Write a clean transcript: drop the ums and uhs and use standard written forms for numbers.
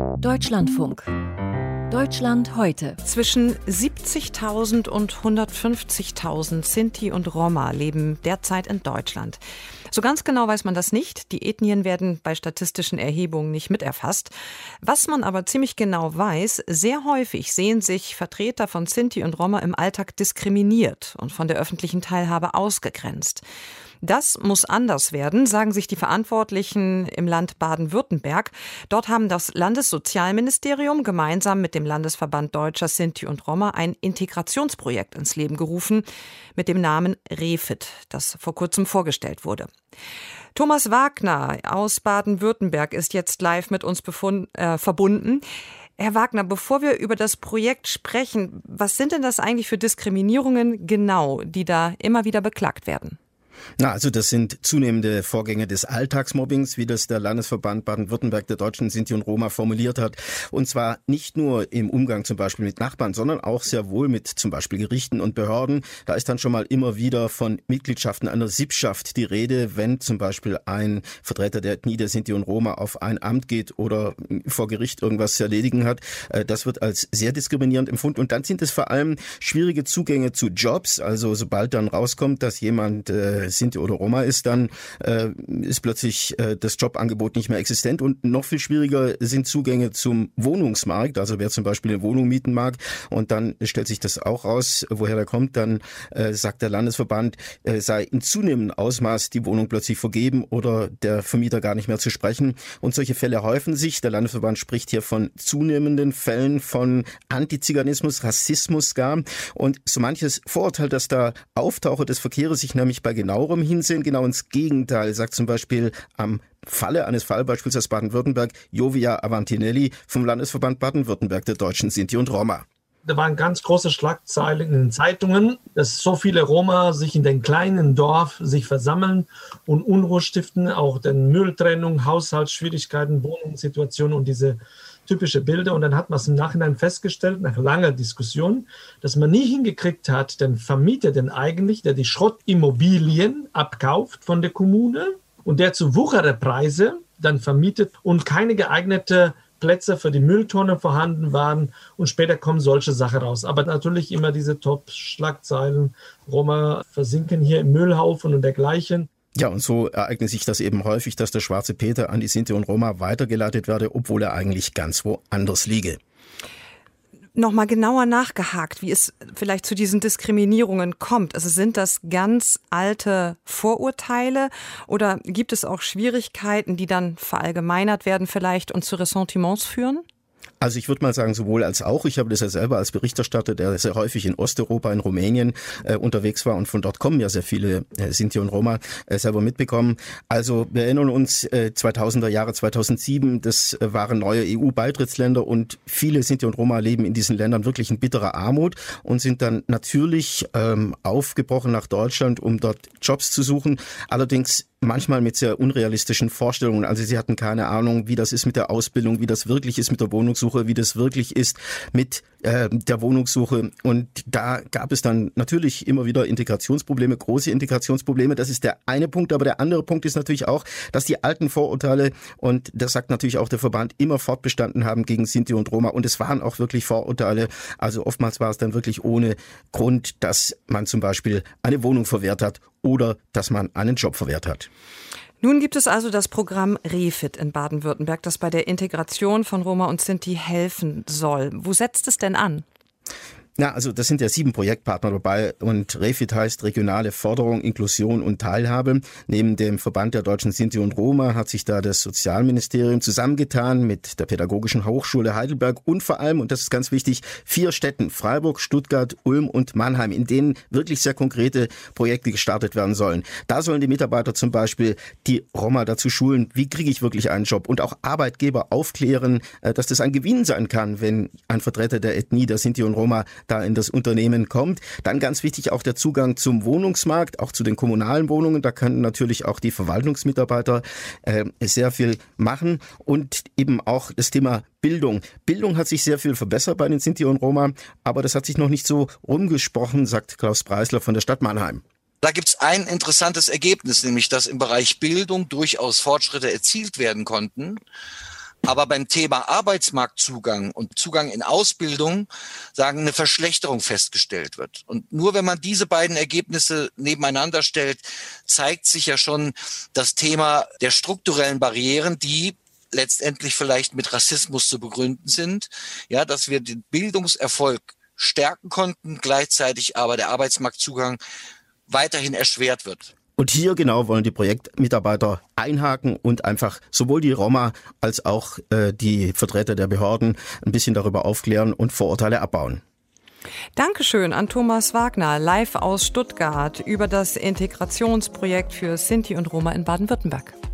Deutschlandfunk. Deutschland heute. Zwischen 70.000 und 150.000 Sinti und Roma leben derzeit in Deutschland. So ganz genau weiß man das nicht. Die Ethnien werden bei statistischen Erhebungen nicht miterfasst. Was man aber ziemlich genau weiß, sehr häufig sehen sich Vertreter von Sinti und Roma im Alltag diskriminiert und von der öffentlichen Teilhabe ausgegrenzt. Das muss anders werden, sagen sich die Verantwortlichen im Land Baden-Württemberg. Dort haben das Landessozialministerium gemeinsam mit dem Landesverband Deutscher Sinti und Roma ein Integrationsprojekt ins Leben gerufen mit dem Namen REFIT, das vor kurzem vorgestellt wurde. Thomas Wagner aus Baden-Württemberg ist jetzt live mit uns verbunden. Herr Wagner, bevor wir über das Projekt sprechen, was sind denn das eigentlich für Diskriminierungen genau, die da immer wieder beklagt werden? Also das sind zunehmende Vorgänge des Alltagsmobbings, wie das der Landesverband Baden-Württemberg der Deutschen Sinti und Roma formuliert hat. Und zwar nicht nur im Umgang zum Beispiel mit Nachbarn, sondern auch sehr wohl mit zum Beispiel Gerichten und Behörden. Da ist dann schon mal immer wieder von Mitgliedschaften einer Sippschaft die Rede, wenn zum Beispiel ein Vertreter der Ethnie der Sinti und Roma auf ein Amt geht oder vor Gericht irgendwas zu erledigen hat. Das wird als sehr diskriminierend empfunden. Und dann sind es vor allem schwierige Zugänge zu Jobs. Also sobald dann rauskommt, dass jemand Sinti oder Roma ist, dann ist plötzlich das Jobangebot nicht mehr existent. Und noch viel schwieriger sind Zugänge zum Wohnungsmarkt. Also wer zum Beispiel eine Wohnung mieten mag und dann stellt sich das auch raus, woher der kommt, dann sagt der Landesverband, sei in zunehmendem Ausmaß die Wohnung plötzlich vergeben oder der Vermieter gar nicht mehr zu sprechen. Und solche Fälle häufen sich. Der Landesverband spricht hier von zunehmenden Fällen von Antiziganismus, Rassismus gar. Und so manches Vorurteil, das da auftauche, das verkehre sich nämlich bei genauerem Hinsehen genau ins Gegenteil, sagt zum Beispiel am Falle eines Fallbeispiels aus Baden-Württemberg Jovia Avantinelli vom Landesverband Baden-Württemberg der Deutschen Sinti und Roma. Da waren ganz große Schlagzeilen in den Zeitungen, dass so viele Roma sich in den kleinen Dorf sich versammeln und Unruhe stiften, auch den Mülltrennung, Haushaltsschwierigkeiten, Wohnungssituationen und diese typische Bilder. Und dann hat man es im Nachhinein festgestellt, nach langer Diskussion, dass man nie hingekriegt hat, den Vermieter, der die Schrottimmobilien abkauft von der Kommune und der zu Wuchererpreise dann vermietet und keine geeignete Plätze für die Mülltonne vorhanden waren und später kommen solche Sachen raus. Aber natürlich immer diese Top-Schlagzeilen, Roma versinken hier im Müllhaufen und dergleichen. Ja, und so ereignet sich das eben häufig, dass der schwarze Peter an die Sinti und Roma weitergeleitet werde, obwohl er eigentlich ganz woanders liege. Nochmal genauer nachgehakt, wie es vielleicht zu diesen Diskriminierungen kommt. Also sind das ganz alte Vorurteile oder gibt es auch Schwierigkeiten, die dann verallgemeinert werden vielleicht und zu Ressentiments führen? Also ich würde mal sagen, sowohl als auch. Ich habe das ja selber als Berichterstatter, der sehr häufig in Osteuropa, in Rumänien unterwegs war und von dort kommen ja sehr viele Sinti und Roma, selber mitbekommen. Also wir erinnern uns 2000er Jahre, 2007, das waren neue EU-Beitrittsländer und viele Sinti und Roma leben in diesen Ländern wirklich in bitterer Armut und sind dann natürlich aufgebrochen nach Deutschland, um dort Jobs zu suchen. Allerdings manchmal mit sehr unrealistischen Vorstellungen. Also sie hatten keine Ahnung, wie das ist mit der Ausbildung, wie das wirklich ist mit der Wohnungssuche, wie das wirklich ist mit der Wohnungssuche. Und da gab es dann natürlich immer wieder Integrationsprobleme, große Integrationsprobleme. Das ist der eine Punkt. Aber der andere Punkt ist natürlich auch, dass die alten Vorurteile, und das sagt natürlich auch der Verband, immer fortbestanden haben gegen Sinti und Roma. Und es waren auch wirklich Vorurteile. Also oftmals war es dann wirklich ohne Grund, dass man zum Beispiel eine Wohnung verwehrt hat oder dass man einen Job verwehrt hat. Nun gibt es also das Programm REFIT in Baden-Württemberg, das bei der Integration von Roma und Sinti helfen soll. Wo setzt es denn an? Ja, also das sind ja 7 Projektpartner dabei und REFIT heißt Regionale Förderung, Inklusion und Teilhabe. Neben dem Verband der Deutschen Sinti und Roma hat sich da das Sozialministerium zusammengetan mit der Pädagogischen Hochschule Heidelberg und vor allem, und das ist ganz wichtig, 4 Städten, Freiburg, Stuttgart, Ulm und Mannheim, in denen wirklich sehr konkrete Projekte gestartet werden sollen. Da sollen die Mitarbeiter zum Beispiel die Roma dazu schulen, wie kriege ich wirklich einen Job, und auch Arbeitgeber aufklären, dass das ein Gewinn sein kann, wenn ein Vertreter der Ethnie, der Sinti und Roma, da in das Unternehmen kommt. Dann ganz wichtig auch der Zugang zum Wohnungsmarkt, auch zu den kommunalen Wohnungen. Da können natürlich auch die Verwaltungsmitarbeiter sehr viel machen. Und eben auch das Thema Bildung. Bildung hat sich sehr viel verbessert bei den Sinti und Roma, aber das hat sich noch nicht so rumgesprochen, sagt Klaus Preisler von der Stadt Mannheim. Da gibt's ein interessantes Ergebnis, nämlich dass im Bereich Bildung durchaus Fortschritte erzielt werden konnten. aber beim Thema Arbeitsmarktzugang und Zugang in Ausbildung eine Verschlechterung festgestellt wird. Und nur wenn man diese beiden Ergebnisse nebeneinander stellt, zeigt sich ja schon das Thema der strukturellen Barrieren, die letztendlich vielleicht mit Rassismus zu begründen sind, ja, dass wir den Bildungserfolg stärken konnten, gleichzeitig aber der Arbeitsmarktzugang weiterhin erschwert wird. Und hier genau wollen die Projektmitarbeiter einhaken und einfach sowohl die Roma als auch die Vertreter der Behörden ein bisschen darüber aufklären und Vorurteile abbauen. Dankeschön an Thomas Wagner, live aus Stuttgart, über das Integrationsprojekt für Sinti und Roma in Baden-Württemberg.